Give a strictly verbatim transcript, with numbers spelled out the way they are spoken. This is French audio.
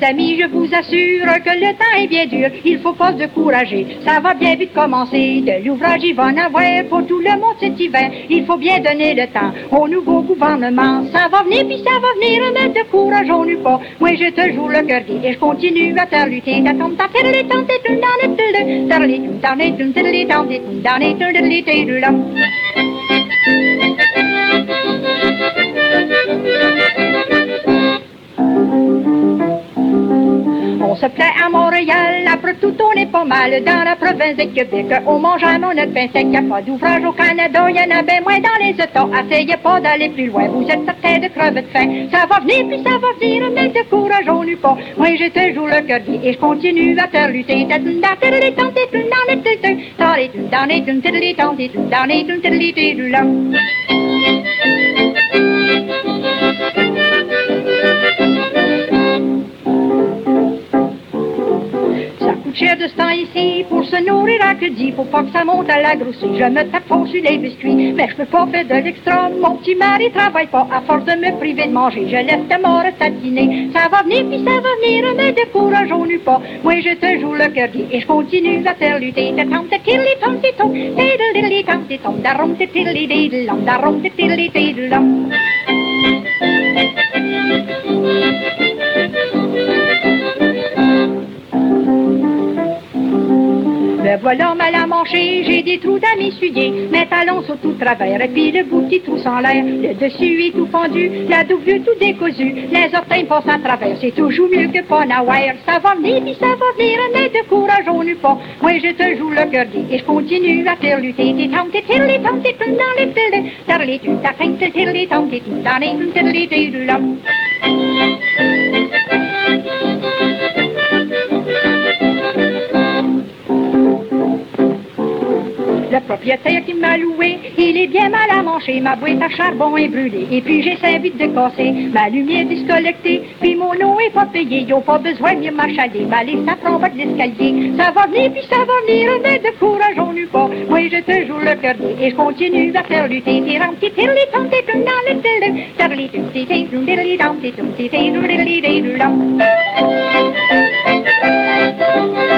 amis, je vous assure que le temps est bien dur. Il faut pas se décourager, ça va bien vite commencer. De l'ouvrage, il va en avoir pour tout le monde cet hiver. Il faut bien donner le temps au nouveau gouvernement. Ça va venir, puis ça va venir, ne décourageons-nous pas. Moi, je te joue le cœur gai et je continue à te lutter. D'attendre ta terre, les temps, t'es une dans les deux, dans les deux, dans les deux, dans les deux, dans les deux, dans les deux, dans les deux, dans les deux. On se plaît à Montréal, après tout on est pas mal. Dans la province de Québec, on mange à mon notre pain sec. Y'a pas d'ouvrage au Canada, y'en a bien moins dans les États. Essayez pas d'aller plus loin, vous êtes certain de crever de faim. Ça va venir, puis ça va venir, mais décourageons-nous pas. Moi je te joue le cœur gai et je continue à te lutter. Cher de ce temps ici, pour se nourrir à que dit, faut pas que ça monte à la grossie. Je me tape fort sur les biscuits, mais je peux pas faire de l'extra. Mon petit mari travaille pas, à force de me priver de manger, je laisse ta mort tatiner. Ça va venir, puis ça va venir, mais décourageons-nous pas. Moi je te joue le cœur gai et je continue à faire lutter. De tom, de tilly, tom, de tom, de dilly, tom, de tom, da rom, de tilly, de lom, da rom, de tilly, de lom. Me voilà mal à manger, j'ai des trous à m'essuyer. Mes talons sont tout travers et puis le bout petit trou sans l'air. Le dessus est tout pendu, la double tout décousu. Les orteils passent à travers, c'est toujours mieux que pas n'avoir. Ça va venir, puis ça va venir, mais décourageons-nous pas. Moi je te joue le cœur gai et je continue à faire lutter. T'es tam, t'es tilly, tam, t'es tout dans les filets. Tarli, tu t'as faim, t'es tilly, tam, t'es tout dans les filets, t'es du lom. Le propriétaire qui m'a loué, il est bien mal à manger. Ma boîte à charbon est brûlée, et puis j'ai cinq vitres de casser. Ma lumière discollectée, puis mon eau est pas payée. Ils ont pas besoin de m'achaler, ma liste ça prend pas de l'escalier. Ça va venir, puis ça va venir, mais décourageons-nous pas. Moi je te joue le cœur gai et je continue à faire lutter. T'es ram, t'es tilly, tom, t'es tout dans le tilly. Tarli, tu t'es t'es tout dilly, tom, t'es tout t'es t'es tout dilly, dilly, lom.